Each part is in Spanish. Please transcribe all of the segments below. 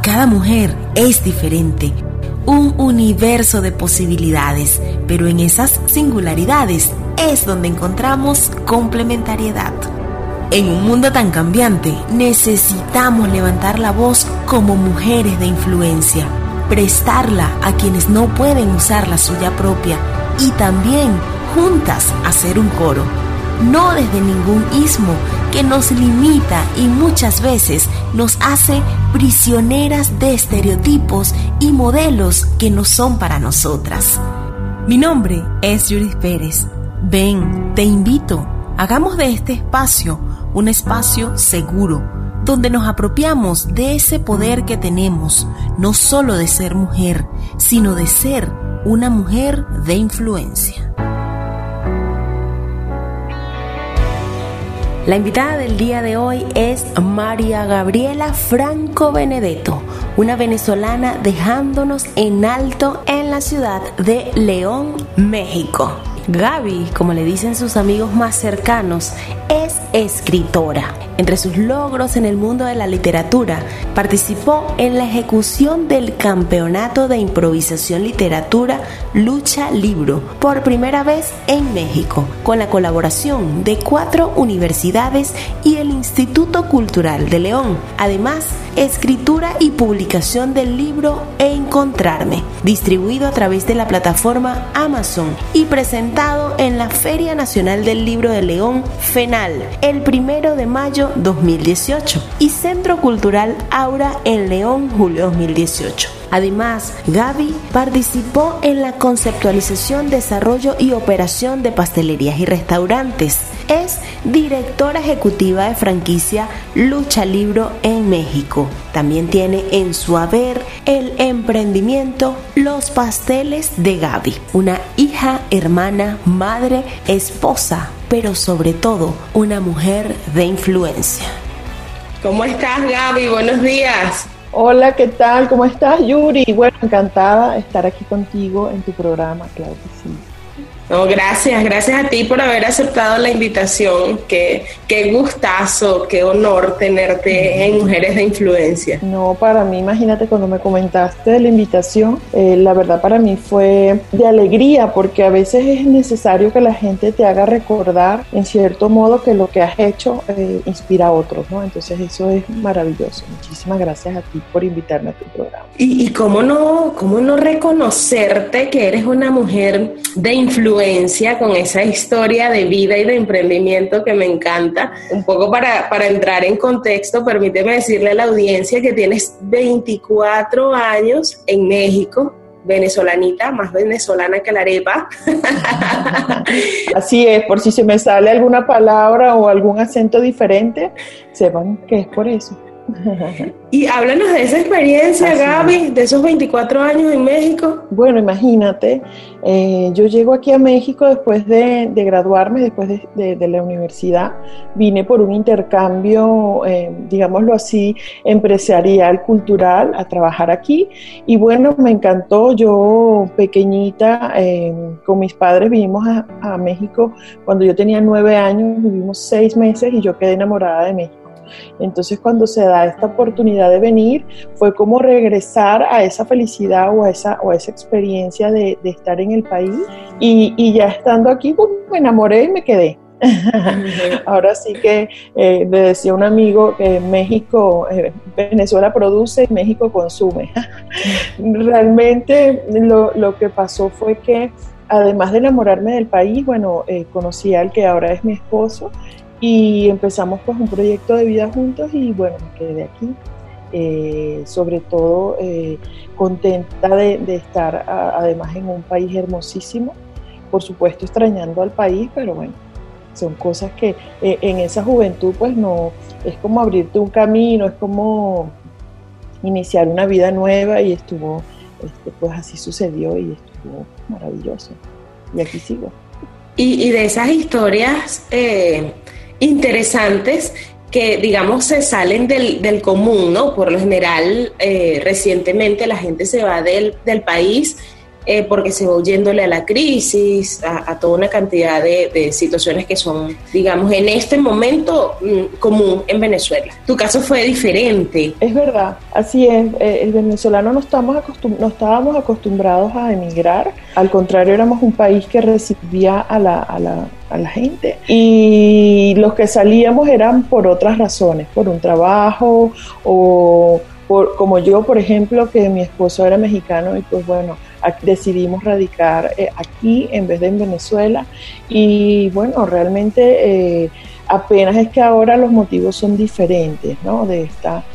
Cada mujer es diferente, un universo de posibilidades, pero en esas singularidades es donde encontramos complementariedad. En un mundo tan cambiante, necesitamos levantar la voz como mujeres de influencia, prestarla a quienes no pueden usar la suya propia y también juntas hacer un coro, no desde ningún ismo que nos limita y muchas veces nos hace prisioneras de estereotipos y modelos que no son para nosotras. Mi nombre es Judith Pérez. Ven, te invito, hagamos de este espacio un espacio seguro, donde nos apropiamos de ese poder que tenemos, no solo de ser mujer, sino de ser una mujer de influencia. La invitada del día de hoy es María Gabriela Franco Benedetto, una venezolana dejándonos en alto en la ciudad de León, México. Gaby, como le dicen sus amigos más cercanos, es escritora. Entre sus logros en el mundo de la literatura, participó en la ejecución del Campeonato de Improvisación Literatura Lucha Libro, por primera vez en México, con la colaboración de 4 universidades y el Instituto Cultural de León. Además, escritura y publicación del libro Encontrarme, distribuido a través de la plataforma Amazon y presentado en la Feria Nacional del Libro de León, FENAL, el 1 de mayo 2018, y Centro Cultural Aura en León, julio 2018. Además, Gaby participó en la conceptualización, desarrollo y operación de pastelerías y restaurantes. Es directora ejecutiva de franquicia Lucha Libro en México. También tiene en su haber el emprendimiento Los Pasteles de Gaby. Una hija, hermana, madre, esposa, pero sobre todo una mujer de influencia. ¿Cómo estás, Gaby? Buenos días. Hola, ¿qué tal? ¿Cómo estás, Yuri? Bueno, encantada de estar aquí contigo en tu programa, claro que sí. No, gracias a ti por haber aceptado la invitación. Qué gustazo, qué honor tenerte en Mujeres de Influencia. No, para mí, imagínate, cuando me comentaste de la invitación, la verdad para mí fue de alegría, porque a veces es necesario que la gente te haga recordar, en cierto modo, que lo que has hecho inspira a otros, ¿no? Entonces eso es maravilloso. Muchísimas gracias a ti por invitarme a tu programa. Y cómo no reconocerte que eres una mujer de influencia, con esa historia de vida y de emprendimiento que me encanta. Un poco para entrar en contexto, permíteme decirle a la audiencia que tienes 24 años en México, venezolanita, más venezolana que la arepa. Así es, por si se me sale alguna palabra o algún acento diferente, sepan que es por eso. Y háblanos de esa experiencia, Gaby, de esos 24 años en México. Bueno, imagínate, yo llego aquí a México después de graduarme, después de la universidad. Vine por un intercambio, digámoslo así, empresarial, cultural, a trabajar aquí. Y bueno, me encantó. Yo, pequeñita, con mis padres vinimos a México cuando yo tenía 9 años, vivimos 6 meses y yo quedé enamorada de México. Entonces, cuando se da esta oportunidad de venir, fue como regresar a esa felicidad o a esa experiencia de estar en el país, y ya estando aquí, pues, me enamoré y me quedé. Ahora sí que le decía un amigo que México, Venezuela produce y México consume. Realmente lo que pasó fue que, además de enamorarme del país, bueno, conocí al que ahora es mi esposo, y empezamos pues un proyecto de vida juntos, y bueno, me quedé aquí, sobre todo contenta de estar además en un país hermosísimo, por supuesto extrañando al país, pero bueno, son cosas que en esa juventud pues no, es como abrirte un camino, es como iniciar una vida nueva, y estuvo, pues así sucedió y estuvo maravilloso, y aquí sigo. Y de esas historias interesantes que, digamos, se salen del común, ¿no? Por lo general, recientemente la gente se va del país porque se va huyéndole a la crisis, a toda una cantidad de situaciones que son, digamos, en este momento común en Venezuela. Tu caso fue diferente. Es verdad, así es. El venezolano no estábamos acostumbrados a emigrar, al contrario, éramos un país que recibía a la gente, y los que salíamos eran por otras razones, por un trabajo o como yo, por ejemplo, que mi esposo era mexicano y pues bueno, decidimos radicar aquí en vez de en Venezuela, y bueno, realmente apenas es que ahora los motivos son diferentes, ¿no? de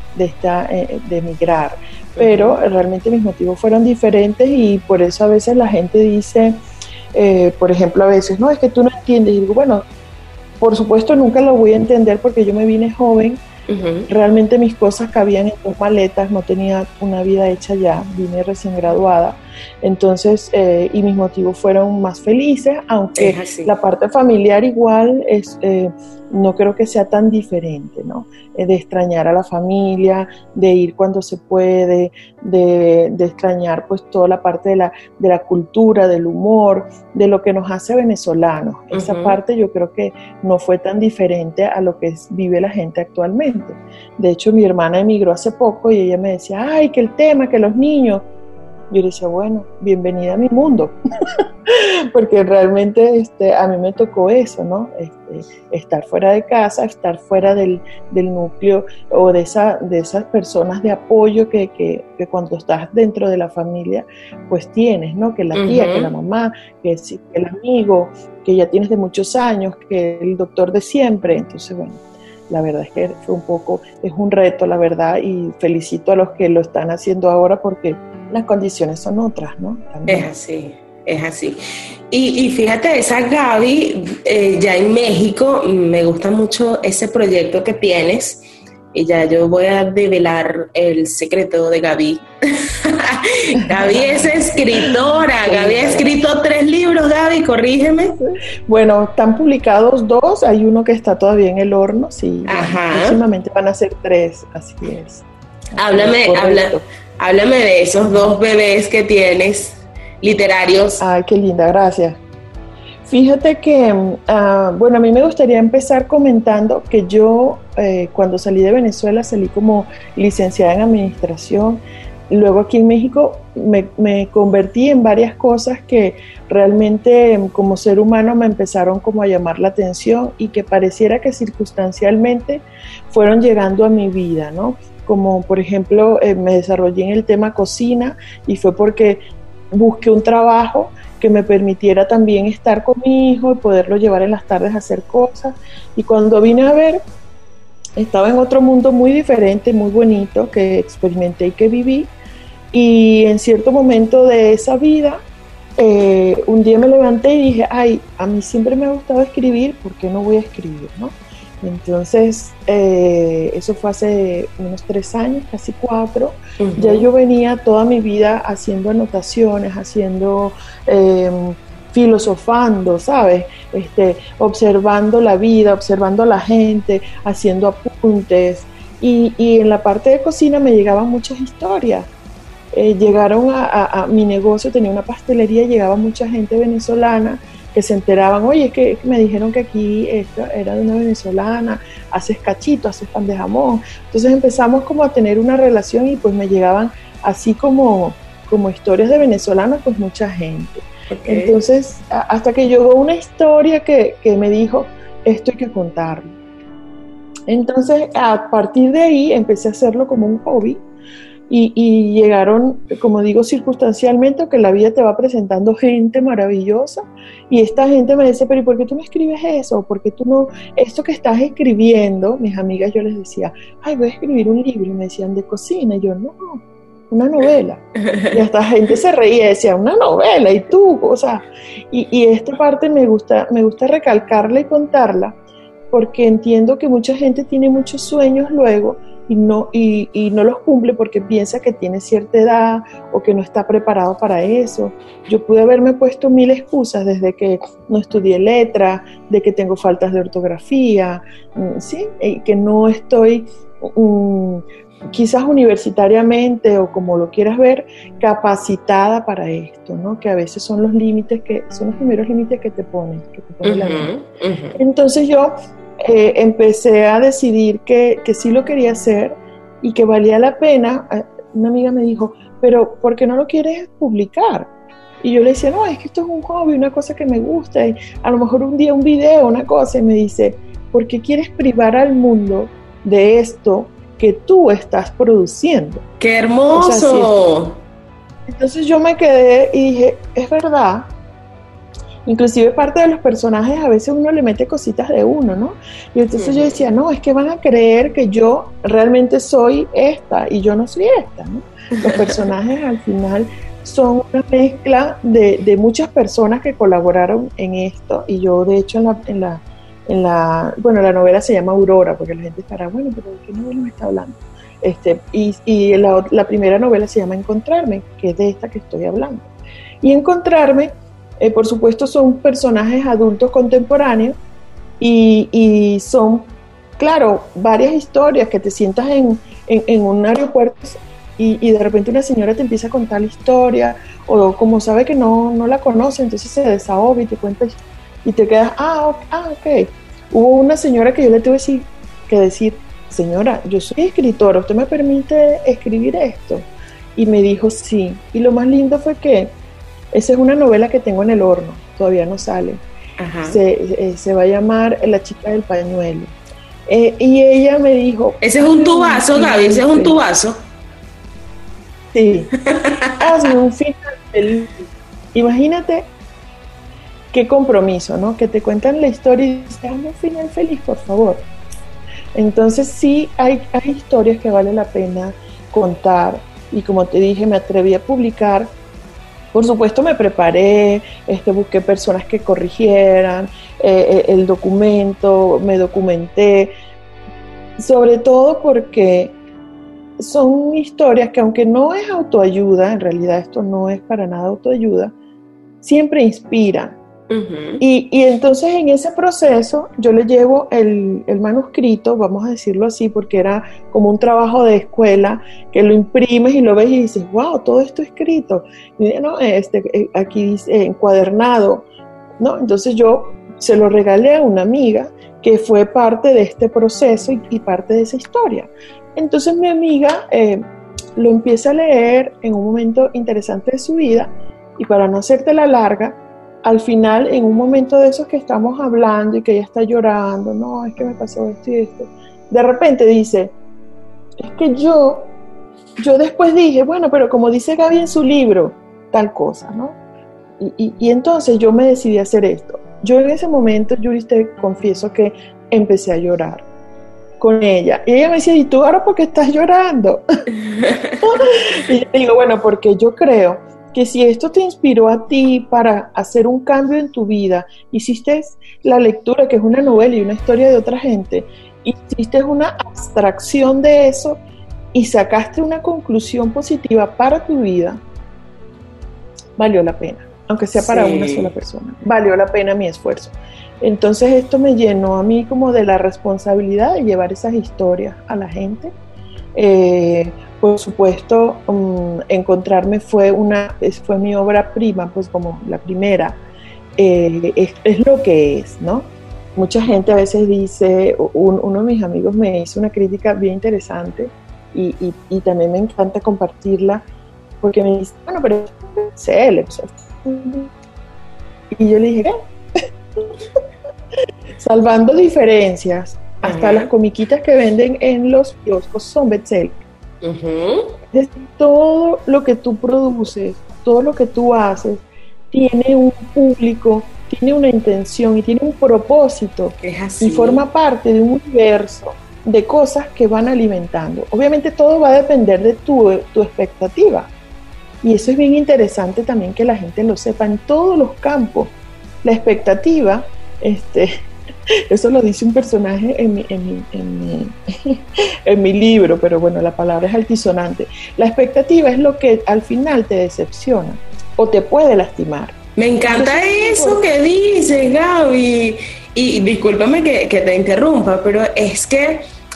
emigrar, pero realmente mis motivos fueron diferentes, y por eso a veces la gente dice, por ejemplo, a veces, no, es que tú no entiendes, y digo, bueno, por supuesto nunca lo voy a entender porque yo me vine joven. Realmente mis cosas cabían en 2 maletas, no tenía una vida hecha ya, vine recién graduada, entonces, y mis motivos fueron más felices, aunque la parte familiar igual no creo que sea tan diferente, ¿no? De extrañar a la familia, de ir cuando se puede, de extrañar pues toda la parte de la cultura, del humor, de lo que nos hace venezolanos. Esa parte yo creo que no fue tan diferente a lo que vive la gente actualmente. De hecho, mi hermana emigró hace poco y ella me decía, ay, que el tema, que los niños. Yo le decía, bueno, bienvenida a mi mundo, porque realmente a mí me tocó eso, ¿no? Estar fuera de casa, estar fuera del núcleo o de esas personas de apoyo que cuando estás dentro de la familia, pues tienes, ¿no? Que la tía, que la mamá, que el amigo, que ya tienes de muchos años, que el doctor de siempre. Entonces, bueno, la verdad es que es un reto, la verdad, y felicito a los que lo están haciendo ahora porque las condiciones son otras, ¿no? También. Es así. Y fíjate, esa Gaby, ya en México, me gusta mucho ese proyecto que tienes, y ya yo voy a develar el secreto de Gaby. Gaby es escritora, Gaby ha escrito 3 libros, Gaby, corrígeme. Bueno, están publicados 2, hay uno que está todavía en el horno, sí, próximamente van a ser 3, así es. Háblame de esos 2 bebés que tienes, literarios. Ay, qué linda, gracias. Fíjate que, bueno, a mí me gustaría empezar comentando que yo, cuando salí de Venezuela, salí como licenciada en administración. Luego aquí en México me convertí en varias cosas que realmente como ser humano me empezaron como a llamar la atención y que pareciera que circunstancialmente fueron llegando a mi vida, ¿no? Como por ejemplo me desarrollé en el tema cocina y fue porque busqué un trabajo que me permitiera también estar con mi hijo y poderlo llevar en las tardes a hacer cosas. Y cuando vine a ver, estaba en otro mundo muy diferente, muy bonito, que experimenté y que viví. Y en cierto momento de esa vida, un día me levanté y dije, ay, a mí siempre me ha gustado escribir, ¿por qué no voy a escribir, no? Entonces, eso fue hace unos 3 años, casi 4. Ya yo venía toda mi vida haciendo anotaciones, filosofando, ¿sabes? Observando la vida, observando a la gente, haciendo apuntes. Y en la parte de cocina me llegaban muchas historias. Llegaron a mi negocio, tenía una pastelería, llegaba mucha gente venezolana que se enteraban, oye, es que me dijeron que aquí era de una venezolana, haces cachito, haces pan de jamón. Entonces empezamos como a tener una relación y pues me llegaban así como historias de venezolanas, pues mucha gente. Okay. Entonces, hasta que llegó una historia que me dijo, esto hay que contarlo. Entonces, a partir de ahí empecé a hacerlo como un hobby. Y llegaron, como digo, circunstancialmente, que la vida te va presentando gente maravillosa, y esta gente me dice, pero ¿y por qué tú no escribes eso? ¿Por qué tú no, esto que estás escribiendo? Mis amigas, yo les decía, ay, voy a escribir un libro, y me decían, de cocina, y yo, no, una novela. Y esta gente se reía y decía, una novela, y tú, o sea, y esta parte me gusta recalcarla y contarla, porque entiendo que mucha gente tiene muchos sueños luego, y no los cumple porque piensa que tiene cierta edad o que no está preparado para eso. Yo pude haberme puesto 1000 excusas desde que no estudié letra, de que tengo faltas de ortografía, ¿sí? Y que no estoy quizás universitariamente o como lo quieras ver, capacitada para esto, ¿no? Que a veces son los límites son los primeros límites que te pone la vida. Entonces yo empecé a decidir que sí lo quería hacer y que valía la pena. Una amiga me dijo, pero ¿por qué no lo quieres publicar? Y yo le decía, no, es que esto es un hobby, una cosa que me gusta, y a lo mejor un día un video, una cosa, y me dice, ¿por qué quieres privar al mundo de esto que tú estás produciendo? ¡Qué hermoso! O sea, entonces yo me quedé y dije, es verdad. Inclusive parte de los personajes a veces uno le mete cositas de uno, ¿no? Y entonces yo decía, no, es que van a creer que yo realmente soy esta y yo no soy esta, ¿no? Los personajes al final son una mezcla de muchas personas que colaboraron en esto, y yo de hecho la novela se llama Aurora, porque la gente estará, bueno, pero ¿de qué novela me está hablando? Y la primera novela se llama Encontrarme, que es de esta que estoy hablando. Y Encontrarme, por supuesto, son personajes adultos contemporáneos y son, claro, varias historias que te sientas en un aeropuerto y de repente una señora te empieza a contar la historia, o como sabe que no la conoce, entonces se desahoga y te cuenta y te quedas, ok. Hubo una señora que yo le tuve que decir, señora, yo soy escritora, ¿usted me permite escribir esto? Y me dijo sí. Y lo más lindo fue que esa es una novela que tengo en el horno, todavía no sale. Se va a llamar La chica del pañuelo. Y ella me dijo... Ese es un tubazo, Gaby, ese es un tubazo. Sí. Hazme un final feliz. Imagínate qué compromiso, ¿no? Que te cuentan la historia y dices, hazme un final feliz, por favor. Entonces sí, hay historias que vale la pena contar, y como te dije, me atreví a publicar. Por supuesto me preparé, busqué personas que corrigieran el documento, me documenté, sobre todo porque son historias que, aunque no es autoayuda, en realidad esto no es para nada autoayuda, siempre inspiran. Y entonces en ese proceso yo le llevo el manuscrito, vamos a decirlo así, porque era como un trabajo de escuela, que lo imprimes y lo ves y dices, wow, todo esto escrito, y, ¿no? Aquí dice encuadernado, ¿no? Entonces yo se lo regalé a una amiga que fue parte de este proceso y parte de esa historia. Entonces mi amiga lo empieza a leer en un momento interesante de su vida, y para no hacerte la larga, al final, en un momento de esos que estamos hablando y que ella está llorando, no, es que me pasó esto y esto, de repente dice, es que yo después dije, bueno, pero como dice Gaby en su libro, tal cosa, ¿no? Y entonces yo me decidí a hacer esto. Yo en ese momento, Yuri, te confieso que empecé a llorar con ella. Y ella me decía, ¿y tú ahora por qué estás llorando? Y yo digo, bueno, porque yo creo que si esto te inspiró a ti para hacer un cambio en tu vida, hiciste la lectura, que es una novela y una historia de otra gente, hiciste una abstracción de eso y sacaste una conclusión positiva para tu vida, valió la pena, aunque sea para una sola persona, valió la pena mi esfuerzo. Entonces esto me llenó a mí como de la responsabilidad de llevar esas historias a la gente. Por supuesto, Encontrarme fue mi obra prima, pues como la primera, es lo que es, ¿no? Mucha gente a veces dice, uno de mis amigos me hizo una crítica bien interesante y también me encanta compartirla, porque me dice, bueno, pero es bestseller. Y yo le dije, ¿qué? Salvando diferencias, hasta las comiquitas que venden en los kioscos son bestseller. Todo lo que tú produces, todo lo que tú haces, tiene un público, tiene una intención y tiene un propósito, y forma parte de un universo de cosas que van alimentando. Obviamente todo va a depender de tu expectativa, y eso es bien interesante también que la gente lo sepa en todos los campos. La expectativa, eso lo dice un personaje en mi libro, pero bueno, la palabra es altisonante. La expectativa es lo que al final te decepciona o te puede lastimar. Me encanta eso que dices, Gaby. Y discúlpame que te interrumpa, pero es que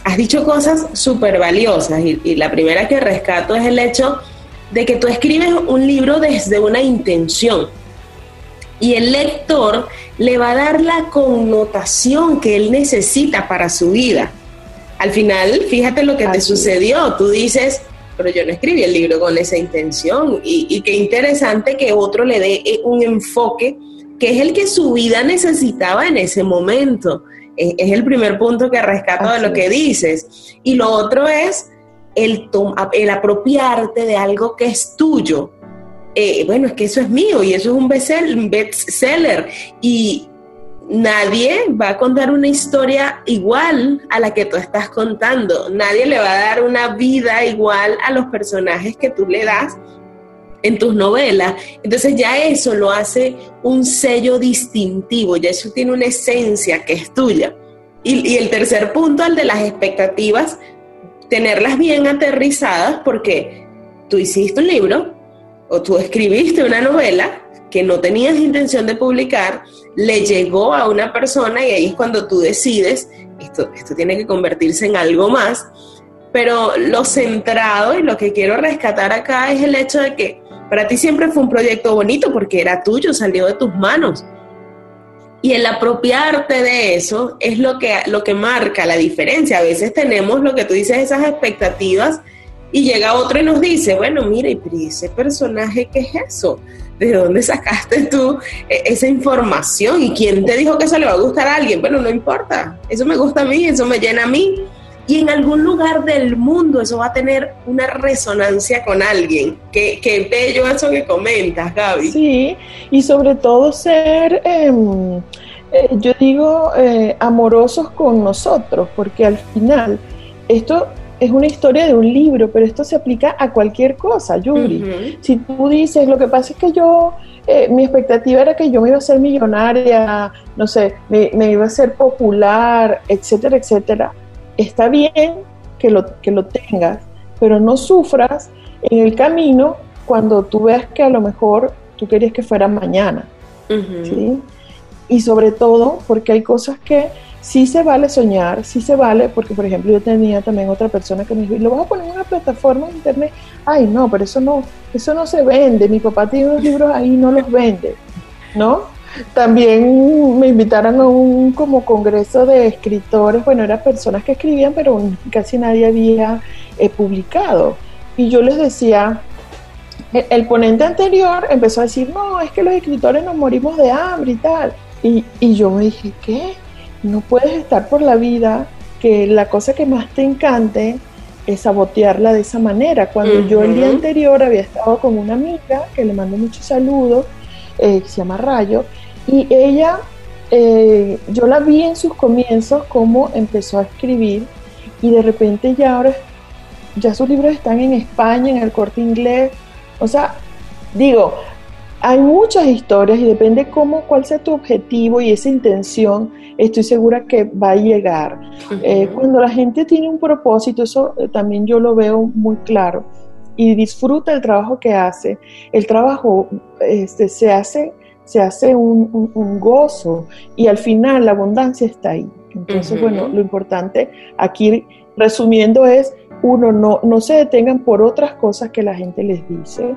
has dicho cosas súper valiosas y la primera que rescato es el hecho de que tú escribes un libro desde una intención y el lector le va a dar la connotación que él necesita para su vida. Al final, fíjate lo que te sucedió, tú dices, pero yo no escribí el libro con esa intención y qué interesante que otro le dé un enfoque que es el que su vida necesitaba en ese momento. Es el primer punto que rescato de lo que dices. Y lo otro es el apropiarte de algo que es tuyo. Bueno, es que eso es mío y eso es un bestseller. Y nadie va a contar una historia igual a la que tú estás contando. Nadie le va a dar una vida igual a los personajes que tú le das en tus novelas. Entonces ya eso lo hace un sello distintivo, ya eso tiene una esencia que es tuya. Y el tercer punto, el de las expectativas, tenerlas bien aterrizadas, porque tú hiciste un libro o tú escribiste una novela que no tenías intención de publicar, le llegó a una persona y ahí es cuando tú decides, esto tiene que convertirse en algo más. Pero lo centrado y lo que quiero rescatar acá es el hecho de que para ti siempre fue un proyecto bonito porque era tuyo, salió de tus manos. Y el apropiarte de eso es lo que marca la diferencia. A veces tenemos lo que tú dices, esas expectativas, y llega otro y nos dice, bueno, mira, ¿y ese personaje qué es eso? ¿De dónde sacaste tú esa información? ¿Y quién te dijo que eso le va a gustar a alguien? Bueno, no importa, eso me gusta a mí, eso me llena a mí. Y en algún lugar del mundo eso va a tener una resonancia con alguien. Qué bello eso que comentas, Gaby. Sí, y sobre todo ser, yo digo, amorosos con nosotros, porque al final esto es una historia de un libro, pero esto se aplica a cualquier cosa, Yuri. Uh-huh. Si tú dices, lo que pasa es que yo, mi expectativa era que yo me iba a ser millonaria, no sé, me iba a ser popular, etcétera, etcétera. Está bien que lo tengas, pero no sufras en el camino cuando tú veas que a lo mejor tú querías que fuera mañana. Uh-huh. ¿Sí? Y sobre todo porque hay cosas que sí se vale soñar, sí se vale, porque por ejemplo yo tenía también otra persona que me dijo, ¿lo vas a poner en una plataforma de internet? Ay, no, pero eso no se vende, mi papá tiene unos libros ahí y no los vende, ¿no? También me invitaron a un como congreso de escritores, bueno, eran personas que escribían, pero casi nadie había publicado. Y yo les decía, el ponente anterior empezó a decir, no, es que los escritores nos morimos de hambre y tal. Y yo me dije, ¿qué? No puedes estar por la vida que la cosa que más te encante es sabotearla de esa manera. Cuando uh-huh. yo el día anterior había estado con una amiga, que le mando muchos saludos, que se llama Rayo, y ella, yo la vi en sus comienzos cómo empezó a escribir, y de repente ya sus libros están en España, en el Corte Inglés. O sea, digo, hay muchas historias y depende cuál sea tu objetivo y esa intención, estoy segura que va a llegar. Uh-huh. Cuando la gente tiene un propósito, eso también yo lo veo muy claro, y disfruta el trabajo que hace, el trabajo se hace un gozo, y al final la abundancia está ahí. Entonces, uh-huh. bueno, lo importante aquí, resumiendo, es uno, no se detengan por otras cosas que la gente les dice,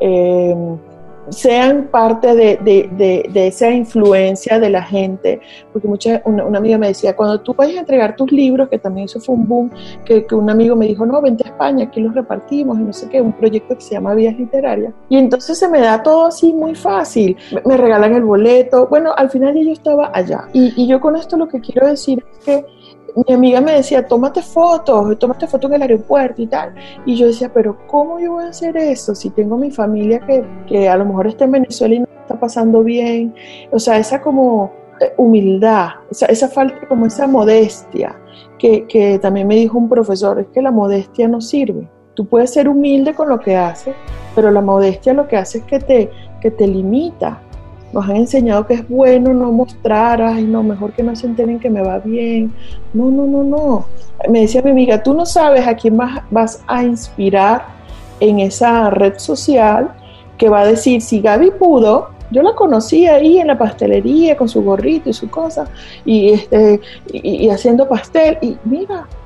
sean parte de esa influencia de la gente, porque una amiga me decía, cuando tú vayas a entregar tus libros, que también eso fue un boom, que un amigo me dijo, no, vente a España, aquí los repartimos, y no sé qué, un proyecto que se llama Vías Literarias, y entonces se me da todo así muy fácil, me regalan el boleto, bueno, al final yo estaba allá, y yo con esto lo que quiero decir es que mi amiga me decía, tómate fotos en el aeropuerto y tal. Y yo decía, pero ¿cómo yo voy a hacer eso si tengo mi familia que a lo mejor está en Venezuela y no está pasando bien? O sea, esa como humildad, esa falta, como esa modestia, que también me dijo un profesor, es que la modestia no sirve. Tú puedes ser humilde con lo que haces, pero la modestia lo que hace es que te limita. Nos han enseñado que es bueno no mostrar, ay no, mejor que no se enteren que me va bien. No. Me decía mi amiga, tú no sabes a quién más vas a inspirar en esa red social que va a decir, si Gaby pudo, yo la conocí ahí en la pastelería con su gorrito y su cosa, y haciendo pastel, y mira,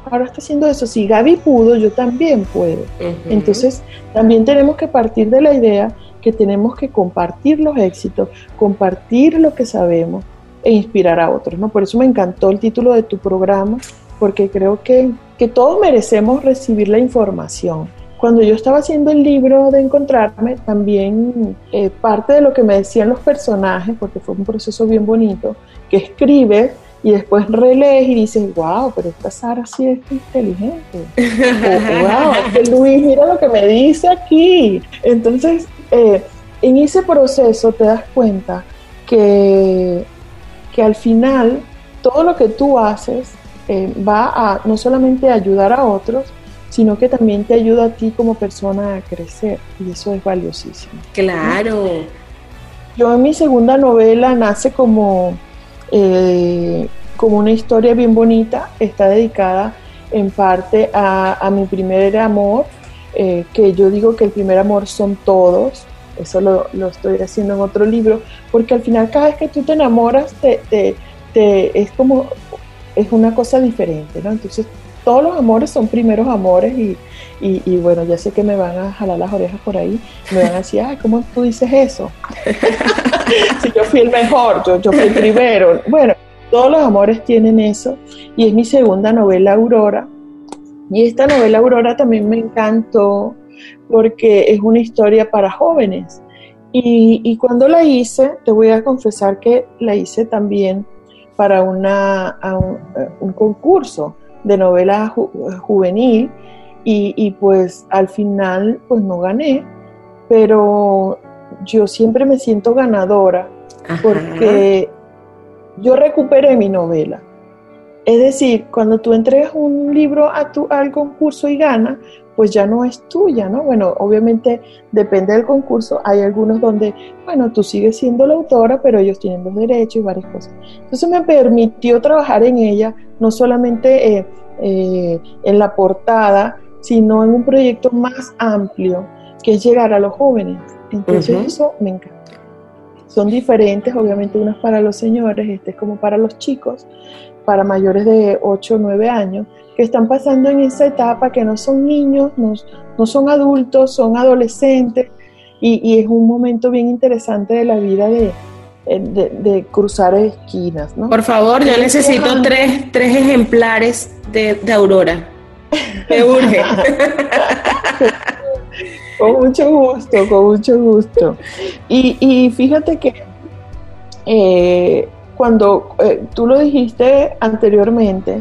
ahora está haciendo eso. Si Gaby pudo, yo también puedo. Uh-huh. Entonces, también tenemos que partir de la idea que tenemos que compartir los éxitos, compartir lo que sabemos e inspirar a otros, ¿no? Por eso me encantó el título de tu programa, porque creo que todos merecemos recibir la información. Cuando yo estaba haciendo el libro de Encontrarme, también parte de lo que me decían los personajes, porque fue un proceso bien bonito, que escribes y después relees y dices, wow, pero esta Sara sí es inteligente. O, wow, este Luis, mira lo que me dice aquí. Entonces, en ese proceso te das cuenta que al final todo lo que tú haces va a no solamente ayudar a otros, sino que también te ayuda a ti como persona a crecer, y eso es valiosísimo. Claro. ¿No? Yo en mi segunda novela nace como una historia bien bonita, está dedicada en parte a mi primer amor, que yo digo que el primer amor son todos, eso lo estoy haciendo en otro libro, porque al final cada vez que tú te enamoras es una cosa diferente, ¿no? Entonces todos los amores son primeros amores y bueno, ya sé que me van a jalar las orejas por ahí, me van a decir, ay, ¿cómo tú dices eso? Si yo fui el mejor, yo fui el primero. Bueno, todos los amores tienen eso, y es mi segunda novela, Aurora, y esta novela Aurora también me encantó porque es una historia para jóvenes, y cuando la hice, te voy a confesar que la hice también para un concurso de novela juvenil, y pues al final pues no gané, pero yo siempre me siento ganadora. Ajá. Porque yo recuperé mi novela. Es decir, cuando tú entregas un libro al concurso y ganas, pues ya no es tuya, ¿no? Bueno, obviamente depende del concurso. Hay algunos donde, bueno, tú sigues siendo la autora, pero ellos tienen los derechos y varias cosas. Entonces me permitió trabajar en ella, no solamente en la portada, sino en un proyecto más amplio, que es llegar a los jóvenes. Entonces eso me encanta. Son diferentes, obviamente unas para los señores, este es como para los chicos, para mayores de 8 o 9 años, que están pasando en esa etapa, que no son niños, no son adultos, son adolescentes, y es un momento bien interesante de la vida de cruzar esquinas, ¿no? Por favor, yo necesito tres ejemplares de Aurora. Me urge. Con mucho gusto. Y fíjate que cuando tú lo dijiste anteriormente,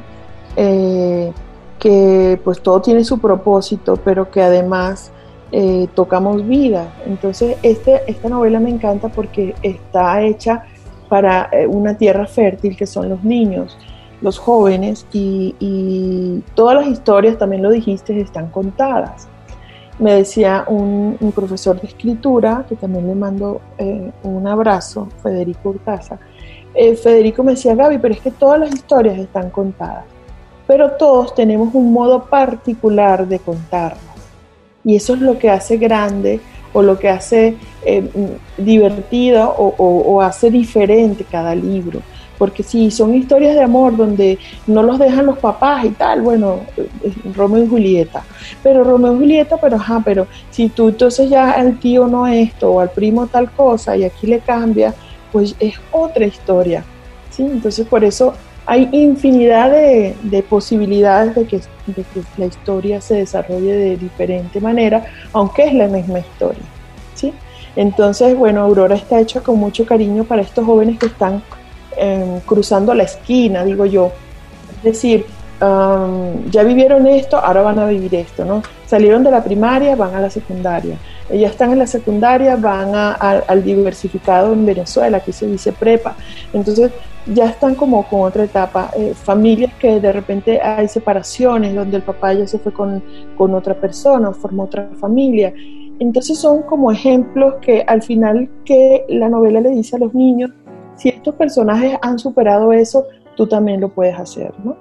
que pues todo tiene su propósito, pero que además tocamos vidas. Entonces esta novela me encanta porque está hecha para una tierra fértil, que son los niños, los jóvenes, y todas las historias, también lo dijiste, están contadas. Me decía un profesor de escritura, que también le mando un abrazo, Federico Urtaza. Federico me decía, Gaby, pero es que todas las historias están contadas, pero todos tenemos un modo particular de contarlas, y eso es lo que hace grande, o lo que hace divertido, o hace diferente cada libro. Porque si son historias de amor donde no los dejan los papás y tal, bueno, Romeo y Julieta. Pero si tú entonces ya al tío no esto, o al primo tal cosa, y aquí le cambia, pues es otra historia, ¿sí? Entonces por eso hay infinidad de posibilidades de que la historia se desarrolle de diferente manera, aunque es la misma historia, ¿sí? Entonces, bueno, Aurora está hecha con mucho cariño para estos jóvenes que están cruzando la esquina, digo yo. Es decir, ya vivieron esto, ahora van a vivir esto, ¿no? Salieron de la primaria, van a la secundaria. Ya están en la secundaria, van al diversificado en Venezuela, aquí se dice prepa. Entonces ya están como con otra etapa. Familias que de repente hay separaciones, donde el papá ya se fue con otra persona, o formó otra familia. Entonces son como ejemplos que al final, que la novela le dice a los niños: si estos personajes han superado eso, tú también lo puedes hacer, ¿no?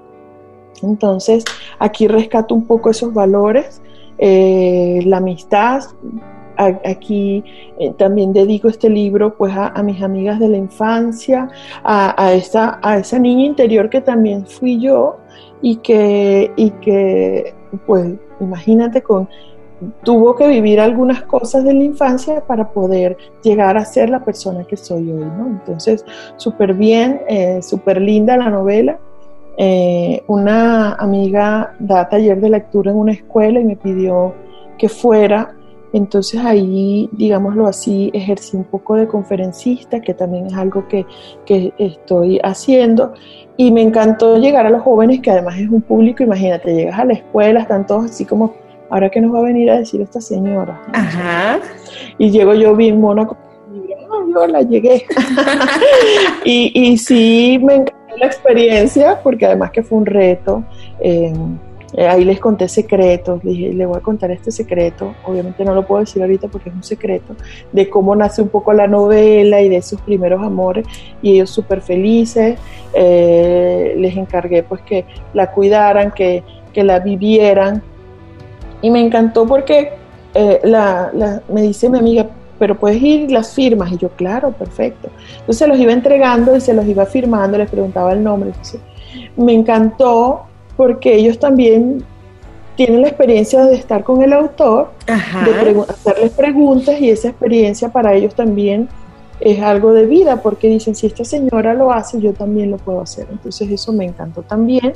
Entonces, aquí rescato un poco esos valores, la amistad, aquí también dedico este libro pues a mis amigas de la infancia, a esa niña interior que también fui yo y que pues imagínate tuvo que vivir algunas cosas de la infancia para poder llegar a ser la persona que soy hoy, ¿no? Entonces, súper bien, súper linda la novela. Una amiga da taller de lectura en una escuela y me pidió que fuera. Entonces ahí, digámoslo así, ejercí un poco de conferencista, que también es algo que estoy haciendo, y me encantó llegar a los jóvenes, que además es un público, imagínate, llegas a la escuela, están todos así como, ¿ahora qué nos va a venir a decir esta señora? Ajá. Y llego yo bien mona, yo la llegué. y sí, me encantó la experiencia, porque además que fue un reto. Ahí les conté secretos, dije, le voy a contar este secreto, obviamente no lo puedo decir ahorita porque es un secreto, de cómo nace un poco la novela y de sus primeros amores, y ellos súper felices. Les encargué pues que la cuidaran, que la vivieran, y me encantó porque me dice mi amiga, pero puedes ir las firmas, y yo, claro, perfecto. Entonces se los iba entregando y se los iba firmando, les preguntaba el nombre. Entonces, me encantó porque ellos también tienen la experiencia de estar con el autor, Ajá, de hacerles preguntas, y esa experiencia para ellos también es algo de vida, porque dicen, si esta señora lo hace, yo también lo puedo hacer. Entonces eso me encantó también,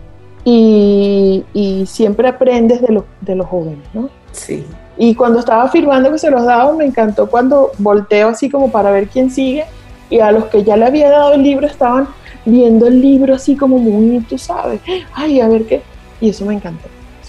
y siempre aprendes de los jóvenes, ¿no? sí. Y cuando estaba firmando que se los daba, me encantó cuando volteo así como para ver quién sigue, y a los que ya le había dado el libro estaban viendo el libro así como muy, tú sabes, ay, a ver qué, y eso me encantó,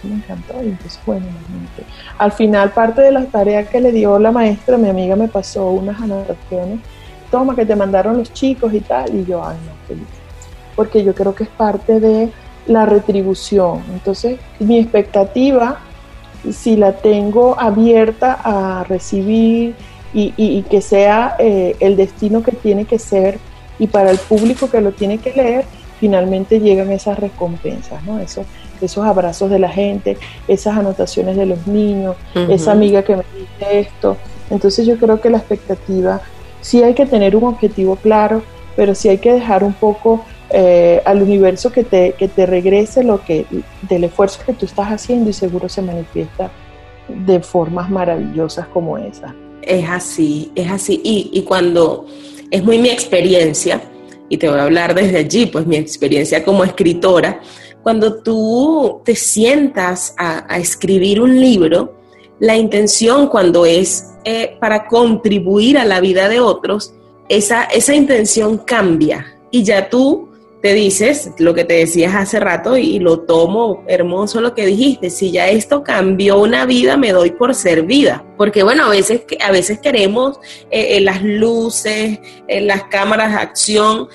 y entonces, bueno, imagínate. Al final, parte de las tareas que le dio la maestra, mi amiga me pasó unas anotaciones, toma, que te mandaron los chicos y tal, y yo, ay, no, feliz, porque yo creo que es parte de la retribución. Entonces, mi expectativa, si la tengo abierta a recibir y que sea el destino que tiene que ser, y para el público que lo tiene que leer, finalmente llegan esas recompensas, ¿no? Esos abrazos de la gente, esas anotaciones de los niños, esa amiga que me dice esto. Entonces yo creo que la expectativa, sí hay que tener un objetivo claro, pero sí hay que dejar un poco al universo que te regrese del esfuerzo que tú estás haciendo, y seguro se manifiesta de formas maravillosas como esa. Es así. Y cuando es muy mi experiencia, y te voy a hablar desde allí, pues mi experiencia como escritora, cuando tú te sientas a escribir un libro, la intención cuando es para contribuir a la vida de otros, esa intención cambia, y ya tú te dices lo que te decías hace rato, y lo tomo hermoso lo que dijiste, si ya esto cambió una vida, me doy por servida, porque bueno, a veces queremos las luces, las cámaras de acción,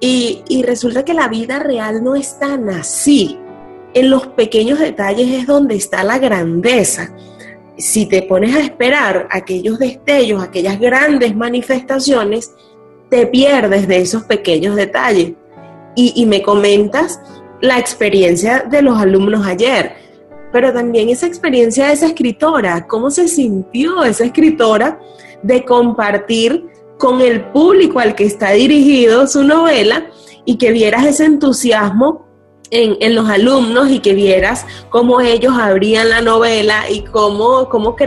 y resulta que la vida real no es tan así. En los pequeños detalles es donde está la grandeza. Si te pones a esperar aquellos destellos, aquellas grandes manifestaciones, te pierdes de esos pequeños detalles. Y me comentas la experiencia de los alumnos ayer, pero también esa experiencia de esa escritora, ¿cómo se sintió esa escritora de compartir con el público al que está dirigido su novela, y que vieras ese entusiasmo en los alumnos, y que vieras cómo ellos abrían la novela y cómo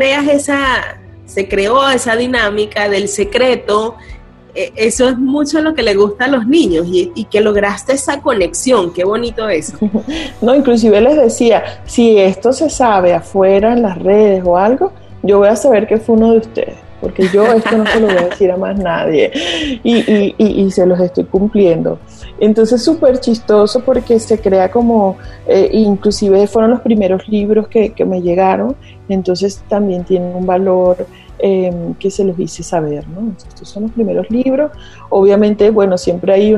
se creó esa dinámica del secreto? Eso es mucho lo que le gusta a los niños, y que lograste esa conexión. Qué bonito eso. No, inclusive les decía, si esto se sabe afuera en las redes o algo, yo voy a saber que fue uno de ustedes, porque yo esto no se lo voy a decir a más nadie, y se los estoy cumpliendo. Entonces súper chistoso, porque se crea como, inclusive fueron los primeros libros que me llegaron, entonces también tienen un valor que se los hice saber, ¿no? Estos son los primeros libros. Obviamente, bueno, siempre hay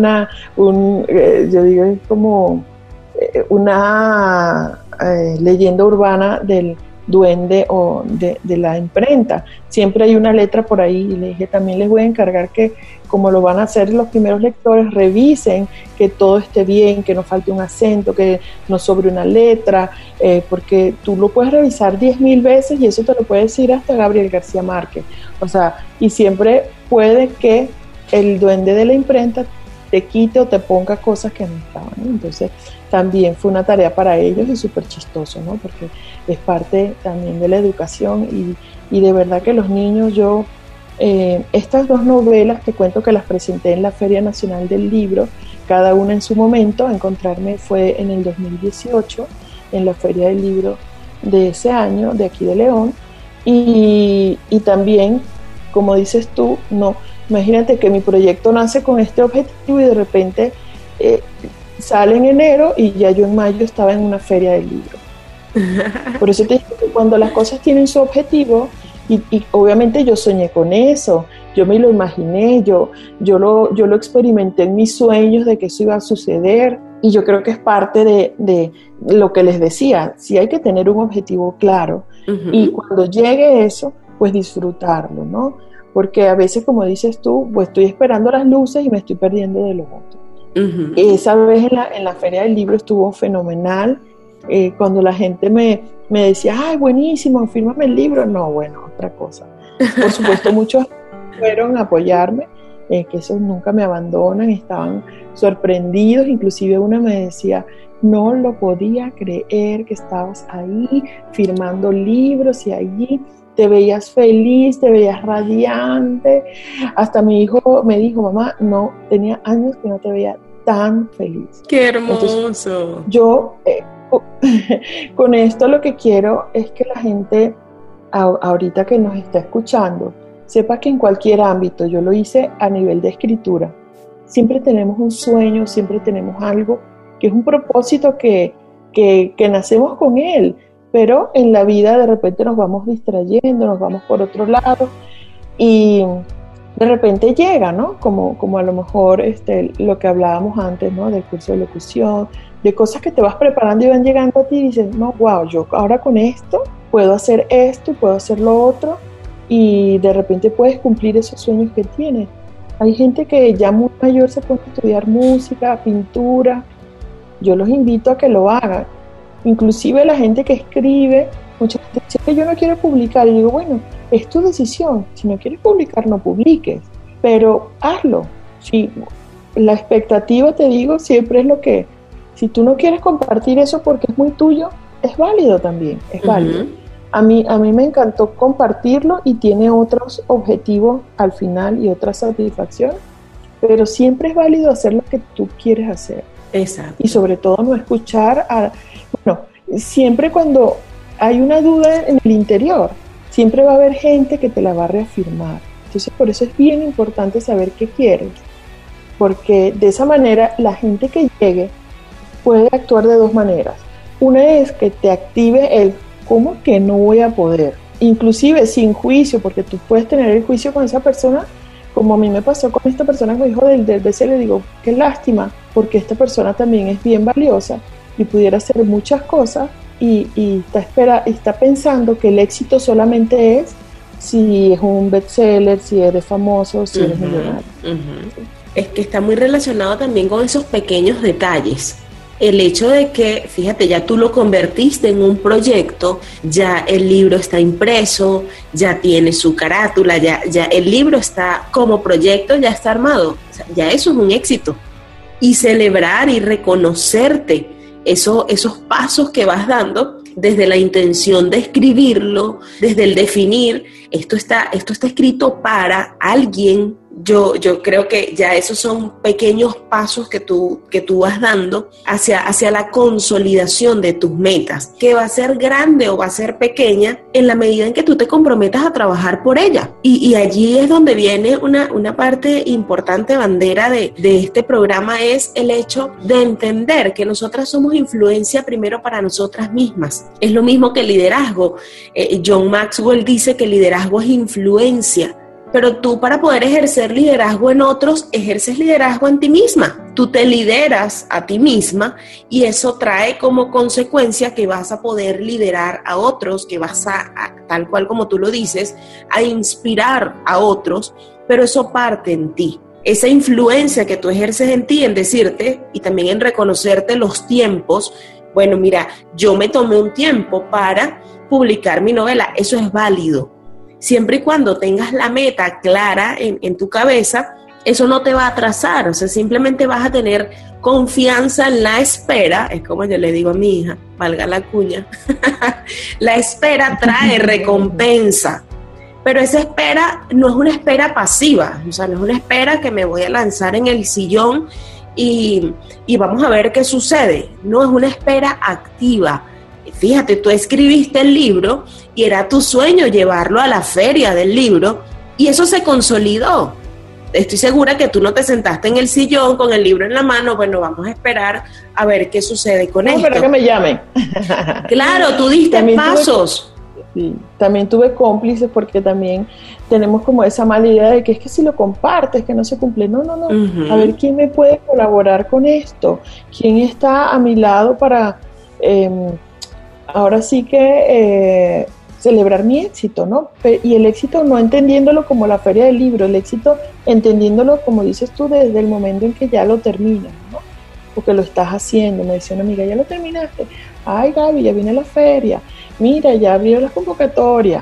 yo digo, es como una leyenda urbana del duende o de la imprenta. Siempre hay una letra por ahí, y le dije, también les voy a encargar que como lo van a hacer los primeros lectores, revisen que todo esté bien, que no falte un acento, que no sobre una letra, porque tú lo puedes revisar 10.000 veces y eso te lo puede decir hasta Gabriel García Márquez. O sea, y siempre puede que el duende de la imprenta te quite o te ponga cosas que no estaban, ¿no? Entonces también fue una tarea para ellos y súper chistoso, ¿no? Porque es parte también de la educación y de verdad que los niños, estas 2 novelas te cuento que las presenté en la Feria Nacional del Libro, cada una en su momento. Encontrarme fue en el 2018 en la Feria del Libro de ese año, de aquí de León, y también, como dices tú, no, imagínate que mi proyecto nace con este objetivo y de repente sale en enero y ya yo en mayo estaba en una Feria del Libro. Por eso te digo que cuando las cosas tienen su objetivo, y obviamente yo soñé con eso, yo me lo imaginé, yo lo experimenté en mis sueños de que eso iba a suceder, y yo creo que es parte de lo que les decía, sí hay que tener un objetivo claro, y cuando llegue eso, pues disfrutarlo, ¿no? Porque a veces, como dices tú, pues estoy esperando las luces y me estoy perdiendo de lo otro. Esa vez en la Feria del Libro estuvo fenomenal, cuando la gente me decía, ay, buenísimo, fírmame el libro. No, bueno, otra cosa. Por supuesto, muchos fueron a apoyarme, que esos nunca me abandonan, estaban sorprendidos, inclusive una me decía, no lo podía creer que estabas ahí firmando libros y allí te veías feliz, te veías radiante. Hasta mi hijo me dijo, mamá, no, tenía años que no te veía tan feliz. ¡Qué hermoso! Entonces, yo con esto lo que quiero es que la gente, ahorita que nos está escuchando, sepa que en cualquier ámbito, yo lo hice a nivel de escritura, siempre tenemos un sueño, siempre tenemos algo que es un propósito que nacemos con él, pero en la vida de repente nos vamos distrayendo, nos vamos por otro lado y de repente llega, ¿no? Como a lo mejor lo que hablábamos antes, ¿no? Del curso de locución, de cosas que te vas preparando y van llegando a ti y dices, no, wow, yo ahora con esto puedo hacer esto, puedo hacer lo otro, y de repente puedes cumplir esos sueños que tienes. Hay gente que ya muy mayor se pone a estudiar música, pintura. Yo los invito a que lo hagan. Inclusive la gente que escribe, mucha gente dice que yo no quiero publicar, y digo, bueno, es tu decisión, si no quieres publicar, no publiques, pero hazlo. Si la expectativa, te digo, siempre es lo que, si tú no quieres compartir eso porque es muy tuyo, es válido también, es válido. A mí me encantó compartirlo y tiene otros objetivos al final y otras satisfacciones, pero siempre es válido hacer lo que tú quieres hacer. Exacto. Y sobre todo no escuchar siempre cuando hay una duda en el interior, siempre va a haber gente que te la va a reafirmar. Entonces por eso es bien importante saber qué quieres, porque de esa manera la gente que llegue puede actuar de 2 maneras. Una es que te active el ¿cómo que no voy a poder? Inclusive sin juicio, porque tú puedes tener el juicio con esa persona, como a mí me pasó con esta persona que me dijo del BC, le digo, qué lástima, porque esta persona también es bien valiosa y pudiera hacer muchas cosas y está pensando que el éxito solamente es si es un bestseller, si eres famoso, si eres millonario. Es que está muy relacionado también con esos pequeños detalles. El hecho de que, fíjate, ya tú lo convertiste en un proyecto, ya el libro está impreso, ya tiene su carátula, ya el libro está como proyecto, ya está armado. O sea, ya eso es un éxito. Y celebrar y reconocerte esos pasos que vas dando desde la intención de escribirlo, desde el definir, esto está escrito para alguien. Yo creo que ya esos son pequeños pasos que tú vas dando hacia la consolidación de tus metas, que va a ser grande o va a ser pequeña en la medida en que tú te comprometas a trabajar por ella. Y allí es donde viene una parte importante, bandera de este programa, es el hecho de entender que nosotras somos influencia primero para nosotras mismas. Es lo mismo que el liderazgo. John Maxwell dice que el liderazgo es influencia. Pero tú, para poder ejercer liderazgo en otros, ejerces liderazgo en ti misma. Tú te lideras a ti misma y eso trae como consecuencia que vas a poder liderar a otros, que vas a tal cual como tú lo dices, a inspirar a otros, pero eso parte en ti. esa influencia que tú ejerces en ti, en decirte y también en reconocerte los tiempos. Bueno, mira, yo me tomé un tiempo para publicar mi novela, eso es válido. Siempre y cuando tengas la meta clara en tu cabeza, eso no te va a atrasar, o sea, simplemente vas a tener confianza en la espera, es como yo le digo a mi hija, valga la cuña, la espera trae recompensa, pero esa espera no es una espera pasiva, o sea, no es una espera que me voy a lanzar en el sillón y vamos a ver qué sucede, no, es una espera activa. Fíjate, tú escribiste el libro y era tu sueño llevarlo a la feria del libro y eso se consolidó. Estoy segura que tú no te sentaste en el sillón con el libro en la mano, bueno, vamos a esperar a ver qué sucede con esto. Espera que me llamen. Claro, tú diste también pasos. Sí, también tuve cómplices porque también tenemos como esa mala idea de que es que si lo compartes, que no se cumple. No. Uh-huh. A ver quién me puede colaborar con esto, quién está a mi lado para... ahora sí que celebrar mi éxito, ¿no? Y el éxito no entendiéndolo como la feria del libro, el éxito entendiéndolo, como dices tú, desde el momento en que ya lo terminas, ¿no? Porque lo estás haciendo. Me decía una amiga, ya lo terminaste. Ay, Gaby, ya viene la feria. Mira, ya abrieron las convocatorias.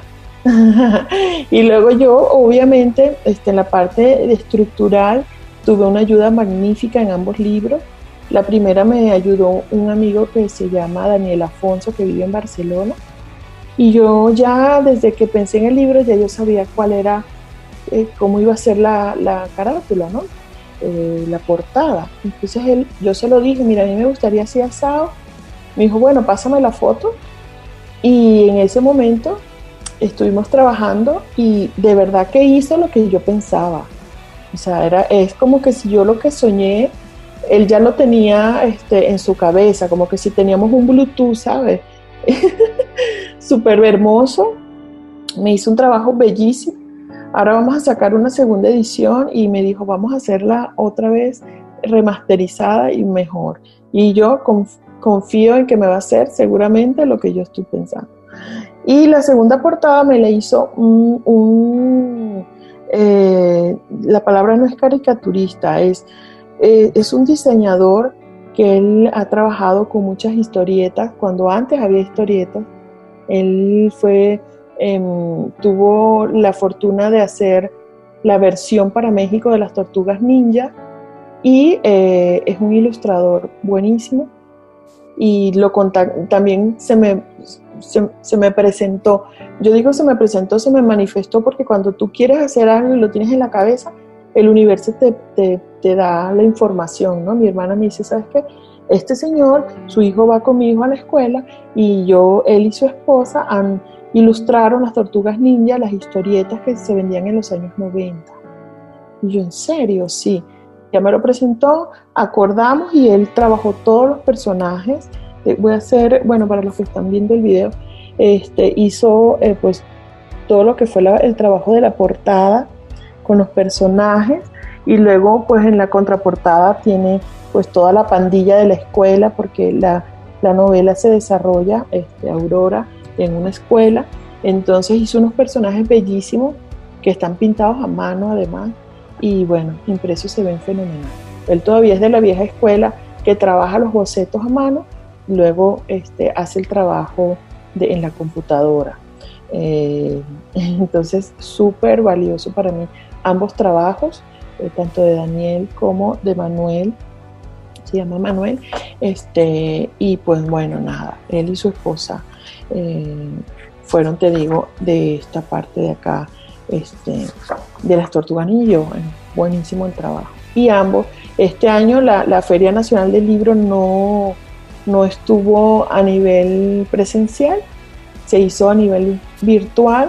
Y luego yo, obviamente, en la parte estructural, tuve una ayuda magnífica en ambos libros. La primera me ayudó un amigo que se llama Daniel Afonso, que vive en Barcelona. Y yo ya, desde que pensé en el libro, ya yo sabía cuál era, cómo iba a ser la carátula, ¿no? La portada. Entonces yo se lo dije, mira, a mí me gustaría así asado. Me dijo, bueno, pásame la foto. Y en ese momento estuvimos trabajando y de verdad que hizo lo que yo pensaba. O sea, es como que si yo lo que soñé, él ya lo tenía en su cabeza, como que si teníamos un Bluetooth, ¿sabes? Súper hermoso. Me hizo un trabajo bellísimo. Ahora vamos a sacar una segunda edición y me dijo, vamos a hacerla otra vez remasterizada y mejor. Y yo confío en que me va a hacer seguramente lo que yo estoy pensando. Y la segunda portada me la hizo la palabra no es caricaturista, es un diseñador que él ha trabajado con muchas historietas. Cuando antes había historietas, él tuvo la fortuna de hacer la versión para México de las Tortugas Ninja y es un ilustrador buenísimo. Y también se me presentó. Yo digo se me presentó, se me manifestó, porque cuando tú quieres hacer algo y lo tienes en la cabeza, el universo te da la información, ¿no? Mi hermana me dice, ¿sabes qué? Este señor, su hijo va con mi hijo a la escuela y él y su esposa ilustraron las Tortugas Ninja, las historietas que se vendían en los años 90. Y yo, ¿en serio? Sí. Ya me lo presentó, acordamos y él trabajó todos los personajes. Voy a hacer, bueno, para los que están viendo el video, hizo pues todo lo que fue el trabajo de la portada con los personajes, y luego pues en la contraportada tiene pues toda la pandilla de la escuela, porque la novela se desarrolla, Aurora, en una escuela. Entonces hizo unos personajes bellísimos que están pintados a mano además, y bueno, impresos se ven fenomenal. Él todavía es de la vieja escuela que trabaja los bocetos a mano, luego hace el trabajo en la computadora. Entonces súper valioso para mí ambos trabajos, tanto de Daniel como de Manuel, se llama Manuel, y pues bueno, nada, él y su esposa fueron, te digo, de esta parte de acá, de las Tortugas Ninja. Buenísimo el trabajo. Y ambos, este año la Feria Nacional del Libro no estuvo a nivel presencial, se hizo a nivel virtual.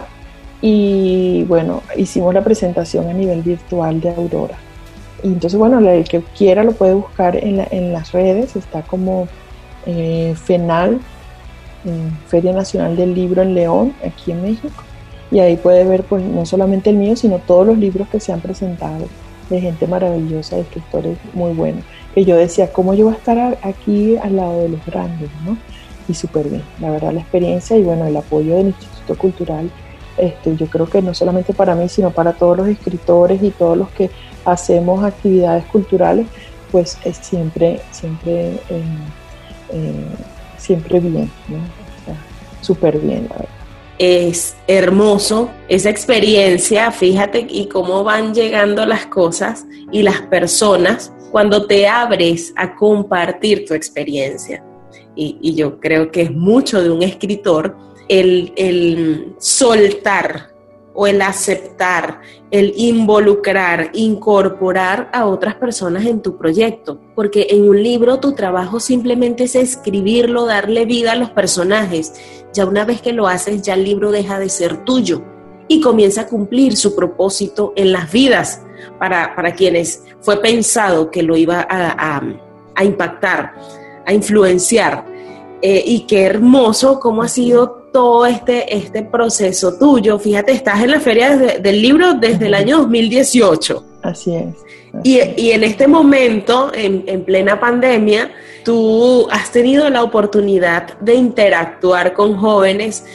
Y bueno, hicimos la presentación a nivel virtual de Aurora. Y entonces, bueno, el que quiera lo puede buscar en las redes, está como FENAL, Feria Nacional del Libro en León, aquí en México. Y ahí puede ver pues no solamente el mío, sino todos los libros que se han presentado de gente maravillosa, de escritores muy buenos. Que yo decía, ¿cómo yo voy a estar aquí al lado de los grandes, ¿no? Y súper bien, la verdad, la experiencia y bueno, el apoyo del Instituto Cultural Yo creo que no solamente para mí, sino para todos los escritores y todos los que hacemos actividades culturales, pues es siempre bien, ¿no? O sea, súper bien, la verdad. Es hermoso esa experiencia, fíjate, y cómo van llegando las cosas y las personas cuando te abres a compartir tu experiencia. Y yo creo que es mucho de un escritor el soltar o el aceptar, el involucrar, incorporar a otras personas en tu proyecto, porque en un libro tu trabajo simplemente es escribirlo, darle vida a los personajes. Ya una vez que lo haces, ya el libro deja de ser tuyo y comienza a cumplir su propósito en las vidas para quienes fue pensado que lo iba a impactar, a influenciar. Y qué hermoso cómo ha sido todo este proceso tuyo. Fíjate, estás en la Feria del Libro desde el año 2018. Así es. Y en este momento, en plena pandemia, tú has tenido la oportunidad de interactuar con jóvenes,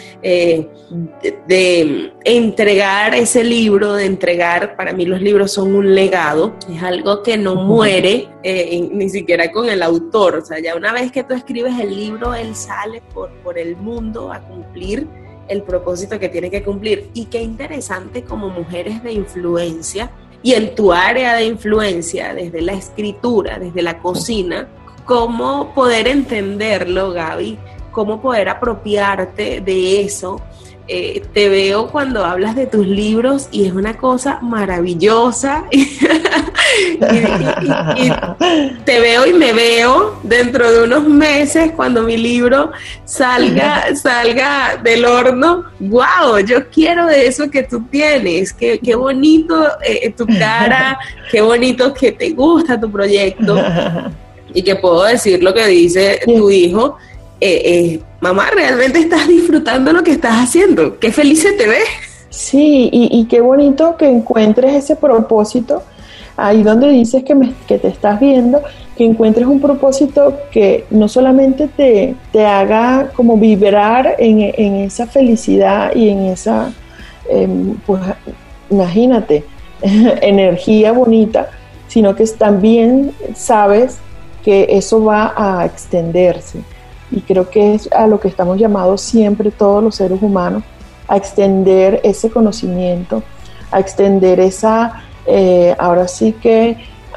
de entregar ese libro, para mí los libros son un legado, es algo que no muere, ni siquiera con el autor. O sea, ya una vez que tú escribes el libro, él sale por el mundo a cumplir el propósito que tiene que cumplir. Y qué interesante como mujeres de influencia, y en tu área de influencia, desde la escritura, desde la cocina, cómo poder entenderlo, Gaby, cómo poder apropiarte de eso. Te veo cuando hablas de tus libros y es una cosa maravillosa. y te veo y me veo dentro de unos meses cuando mi libro salga del horno. ¡Wow! Yo quiero de eso que tú tienes. Qué bonito tu cara, qué bonito que te gusta tu proyecto. Y que puedo decir lo que dice tu hijo. Mamá, realmente estás disfrutando lo que estás haciendo. Qué feliz se te ve. Sí, y qué bonito que encuentres ese propósito ahí donde dices que te estás viendo, que encuentres un propósito que no solamente te haga como vibrar en esa felicidad y en esa, pues imagínate, energía bonita, sino que también sabes que eso va a extenderse. Y creo que es a lo que estamos llamados siempre todos los seres humanos, a extender ese conocimiento, a extender esa, ahora sí que,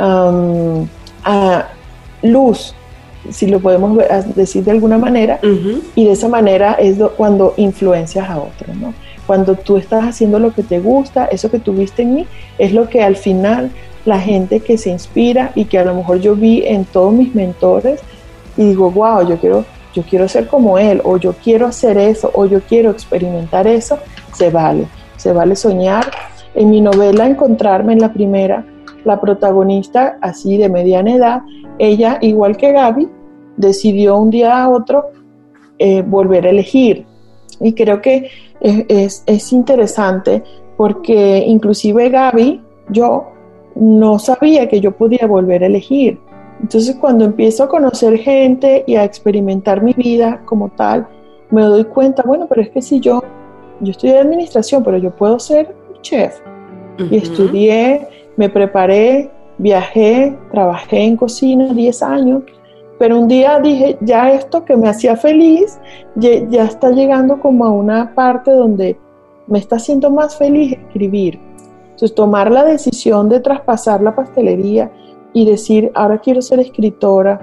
luz, si lo podemos decir de alguna manera, y de esa manera es cuando influencias a otros, ¿no? Cuando tú estás haciendo lo que te gusta, eso que tuviste en mí, es lo que al final la gente que se inspira y que a lo mejor yo vi en todos mis mentores y digo, wow, yo quiero ser como él, o yo quiero hacer eso, o yo quiero experimentar eso. Se vale soñar. En mi novela Encontrarme, en la primera, la protagonista, así de mediana edad, ella, igual que Gaby, decidió un día a otro volver a elegir. Y creo que es interesante porque inclusive Gaby, yo no sabía que yo podía volver a elegir. Entonces cuando empiezo a conocer gente y a experimentar mi vida como tal, me doy cuenta, bueno, pero es que si yo estudié administración, pero yo puedo ser chef. Y estudié, me preparé, viajé, trabajé en cocina 10 años, pero un día dije, ya esto que me hacía feliz, ya está llegando como a una parte donde me está haciendo más feliz escribir. Entonces tomar la decisión de traspasar la pastelería y decir, ahora quiero ser escritora,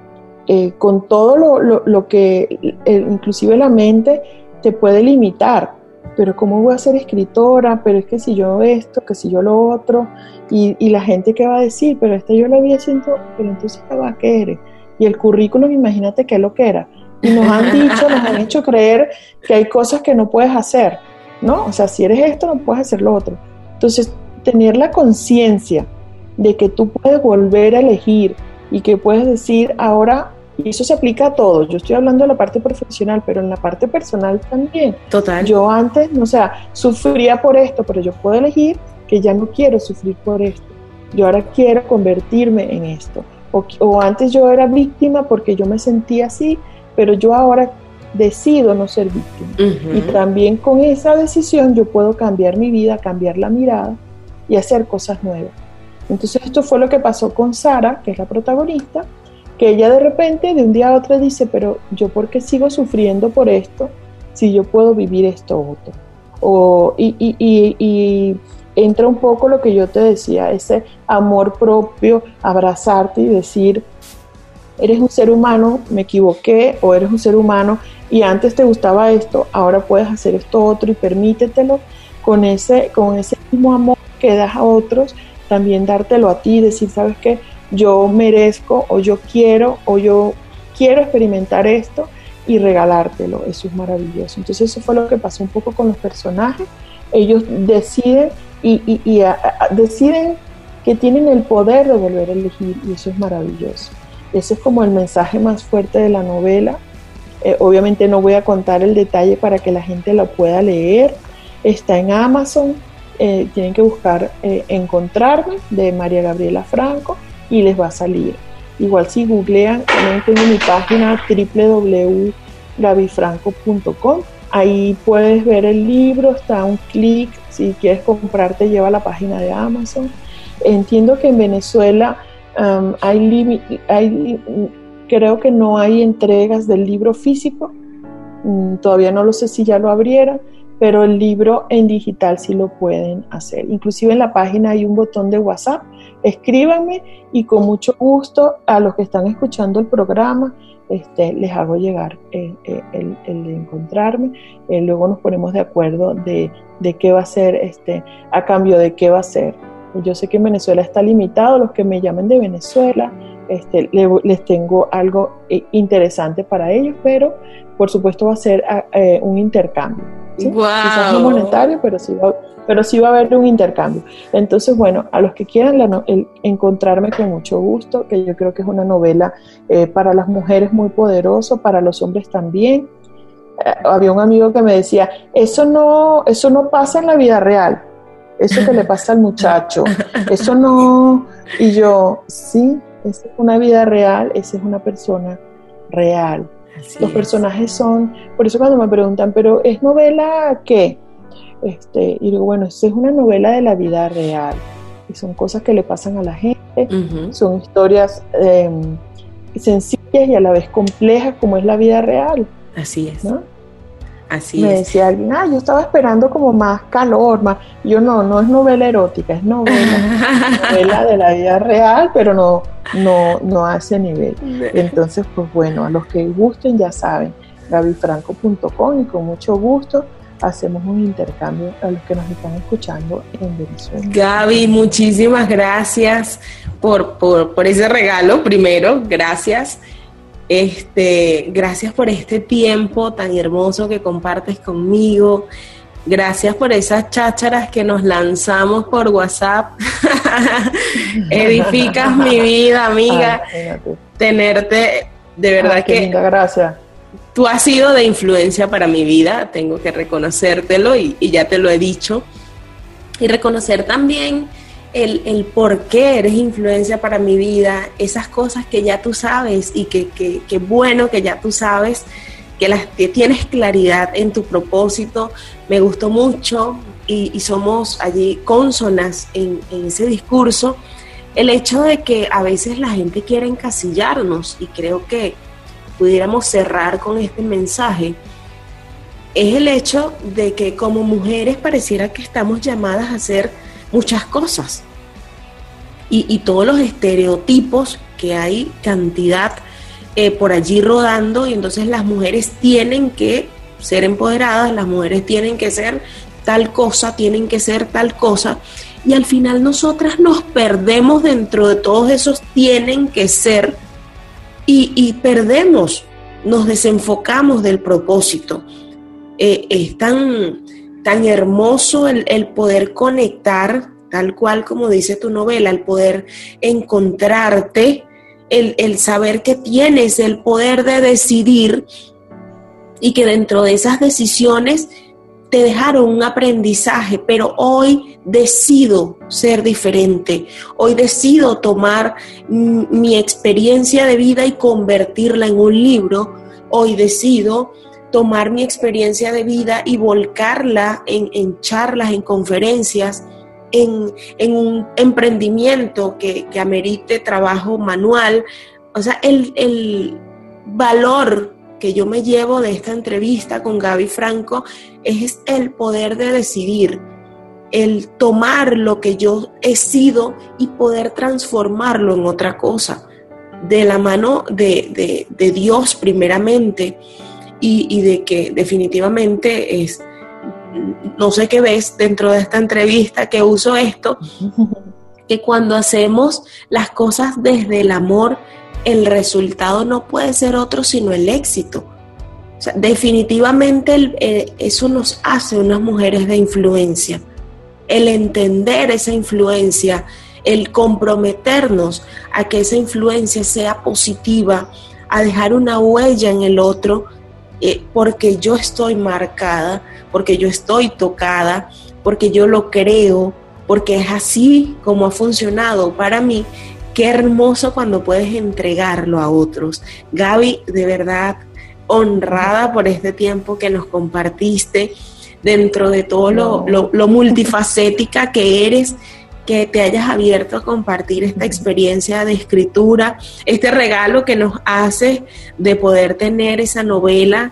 con todo lo que inclusive la mente te puede limitar, pero ¿cómo voy a ser escritora? Pero es que si yo esto, que si yo lo otro, y la gente ¿qué va a decir? Pero yo lo vi haciendo, pero entonces ¿qué eres? Y el currículum, imagínate qué es lo que era. Y nos han hecho creer que hay cosas que no puedes hacer, ¿no? O sea, si eres esto, no puedes hacer lo otro. Entonces, tener la conciencia de que tú puedes volver a elegir y que puedes decir ahora, y eso se aplica a todo, yo estoy hablando de la parte profesional, pero en la parte personal también. Total. Yo antes, sufría por esto, pero yo puedo elegir que ya no quiero sufrir por esto, yo ahora quiero convertirme en esto. O antes yo era víctima porque yo me sentía así, pero yo ahora decido no ser víctima. Y también con esa decisión yo puedo cambiar mi vida, cambiar la mirada y hacer cosas nuevas. Entonces esto fue lo que pasó con Sara, que es la protagonista, que ella de repente de un día a otro dice, pero yo ¿por qué sigo sufriendo por esto si yo puedo vivir esto otro? Y entra un poco lo que yo te decía, ese amor propio, abrazarte y decir, eres un ser humano, me equivoqué, o eres un ser humano y antes te gustaba esto, ahora puedes hacer esto otro y permítetelo con ese mismo amor que das a otros, también dártelo a ti, decir, ¿sabes qué? Yo merezco o yo quiero experimentar esto y regalártelo, eso es maravilloso. Entonces eso fue lo que pasó un poco con los personajes, ellos deciden deciden que tienen el poder de volver a elegir y eso es maravilloso. Ese es como el mensaje más fuerte de la novela. Obviamente no voy a contar el detalle para que la gente lo pueda leer, está en Amazon, tienen que buscar Encontrarme de María Gabriela Franco y les va a salir. Igual si googlean, también tengo mi página www.gabifranco.com, ahí puedes ver el libro, está a un clic, si quieres comprar te lleva a la página de Amazon. Entiendo que en Venezuela creo que no hay entregas del libro físico, todavía no lo sé si ya lo abrieron, pero el libro en digital sí lo pueden hacer. Inclusive en la página hay un botón de WhatsApp, escríbanme y con mucho gusto a los que están escuchando el programa les hago llegar el de Encontrarme, luego nos ponemos de acuerdo de qué va a ser, a cambio de qué va a ser. Yo sé que en Venezuela está limitado, los que me llamen de Venezuela, les tengo algo interesante para ellos, pero por supuesto va a ser un intercambio. ¿Sí? Wow. Quizás no monetario, pero sí va a haber un intercambio. Entonces, bueno, a los que quieran Encontrarme con mucho gusto, que yo creo que es una novela para las mujeres muy poderoso, para los hombres también. Había un amigo que me decía, eso no pasa en la vida real, eso que le pasa al muchacho, eso no. Y yo, sí, esa es una vida real, esa es una persona real. Los personajes son, por eso cuando me preguntan, ¿pero es novela qué? Y digo, bueno, esa es una novela de la vida real. Y son cosas que le pasan a la gente, son historias sencillas y a la vez complejas como es la vida real. Así es. ¿No? Así me es. decía alguien, yo estaba esperando como más calor, más. Yo no es novela erótica, es novela de la vida real, pero no a ese nivel. Entonces, pues bueno, a los que gusten ya saben, gabifranco.com y con mucho gusto hacemos un intercambio a los que nos están escuchando en Venezuela. Gaby, muchísimas gracias por ese regalo, primero, gracias. Gracias por este tiempo tan hermoso que compartes conmigo. Gracias por esas chácharas que nos lanzamos por WhatsApp. Edificas mi vida, amiga. Tenerte, de verdad que linda, gracias. Tú has sido de influencia para mi vida, tengo que reconocértelo y ya te lo he dicho. Y reconocer también el por qué eres influencia para mi vida, esas cosas que ya tú sabes y que bueno que ya tú sabes, que tienes claridad en tu propósito. Me gustó mucho y somos allí cónsonas en ese discurso. El hecho de que a veces la gente quiere encasillarnos, y creo que pudiéramos cerrar con este mensaje, es el hecho de que como mujeres pareciera que estamos llamadas a hacer muchas cosas y todos los estereotipos que hay cantidad por allí rodando, y entonces las mujeres tienen que ser empoderadas, las mujeres tienen que ser tal cosa, tienen que ser tal cosa, y al final nosotras nos perdemos dentro de todos esos tienen que ser y perdemos, nos desenfocamos del propósito. Es tan hermoso el poder conectar, tal cual como dice tu novela, el poder encontrarte, el saber que tienes el poder de decidir y que dentro de esas decisiones te dejaron un aprendizaje, pero hoy decido ser diferente, hoy decido tomar mi experiencia de vida y convertirla en un libro, hoy decido tomar mi experiencia de vida y volcarla en charlas, en conferencias, en un emprendimiento que amerite trabajo manual. O sea, el valor que yo me llevo de esta entrevista con Gaby Franco es el poder de decidir, el tomar lo que yo he sido y poder transformarlo en otra cosa, de la mano de Dios primeramente, y de que definitivamente es, no sé qué ves dentro de esta entrevista que uso esto, que cuando hacemos las cosas desde el amor, el resultado no puede ser otro sino el éxito. O sea, definitivamente eso nos hace unas mujeres de influencia. El entender esa influencia, el comprometernos a que esa influencia sea positiva, a dejar una huella en el otro, porque yo estoy marcada, porque yo estoy tocada, porque yo lo creo, porque es así como ha funcionado para mí. Qué hermoso cuando puedes entregarlo a otros. Gaby, de verdad, honrada por este tiempo que nos compartiste, dentro de todo lo multifacética que eres, que te hayas abierto a compartir esta experiencia de escritura, este regalo que nos haces de poder tener esa novela.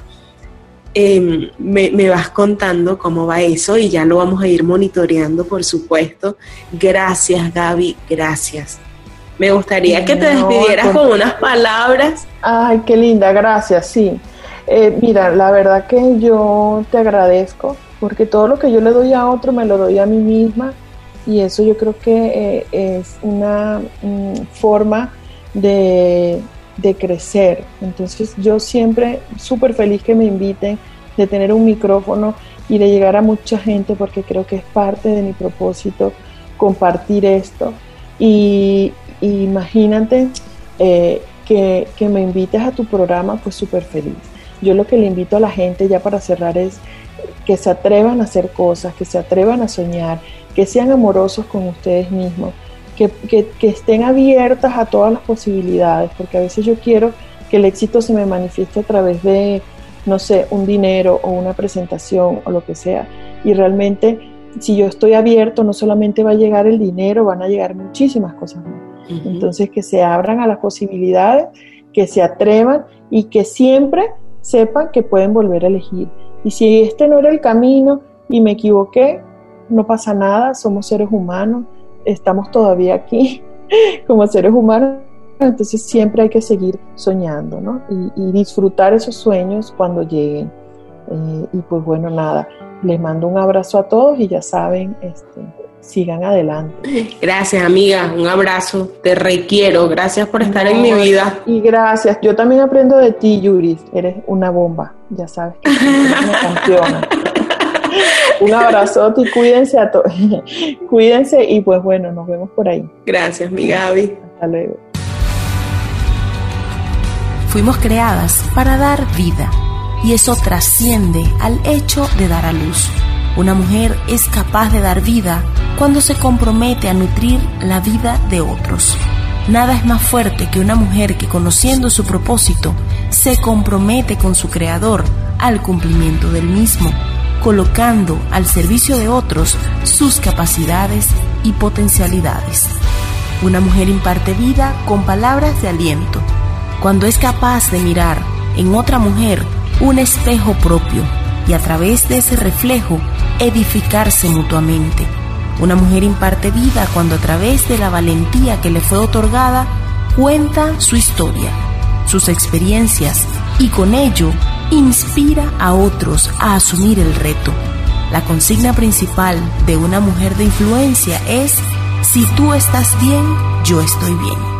Me vas contando cómo va eso y ya lo vamos a ir monitoreando, por supuesto. Gracias, Gaby, gracias. Me gustaría que te despidieras con unas palabras. Ay, qué linda, gracias, sí. Mira, la verdad que yo te agradezco, porque todo lo que yo le doy a otro me lo doy a mí misma, y eso yo creo que es una forma de crecer. Entonces yo siempre súper feliz que me inviten, de tener un micrófono y de llegar a mucha gente, porque creo que es parte de mi propósito compartir esto. Y imagínate que me invites a tu programa, pues súper feliz. Yo lo que le invito a la gente, ya para cerrar, es que se atrevan a hacer cosas, que se atrevan a soñar, que sean amorosos con ustedes mismos, que estén abiertas a todas las posibilidades, porque a veces yo quiero que el éxito se me manifieste a través de, no sé, un dinero o una presentación o lo que sea, y realmente si yo estoy abierto, no solamente va a llegar el dinero, van a llegar muchísimas cosas más. Uh-huh. Entonces, que se abran a las posibilidades, que se atrevan y que siempre sepan que pueden volver a elegir. Y si este no era el camino y me equivoqué, no pasa nada, somos seres humanos, estamos todavía aquí como seres humanos, entonces siempre hay que seguir soñando, ¿no? Y disfrutar esos sueños cuando lleguen. Y pues bueno, nada, les mando un abrazo a todos y ya saben, sigan adelante. Gracias, amiga, un abrazo, te requiero, gracias por estar en mi vida. Y gracias, yo también aprendo de ti, Yuris, eres una bomba, ya sabes que eres una campeona. Un abrazote y cuídense a todos, cuídense y pues bueno, nos vemos por ahí. Gracias, mi Gaby. Hasta luego. Fuimos creadas para dar vida, y eso trasciende al hecho de dar a luz. Una mujer es capaz de dar vida cuando se compromete a nutrir la vida de otros. Nada es más fuerte que una mujer que, conociendo su propósito, se compromete con su creador al cumplimiento del mismo, colocando al servicio de otros sus capacidades y potencialidades. Una mujer imparte vida con palabras de aliento, cuando es capaz de mirar en otra mujer un espejo propio y a través de ese reflejo edificarse mutuamente. Una mujer imparte vida cuando a través de la valentía que le fue otorgada cuenta su historia, sus experiencias y con ello inspira a otros a asumir el reto. La consigna principal de una mujer de influencia es: si tú estás bien, yo estoy bien.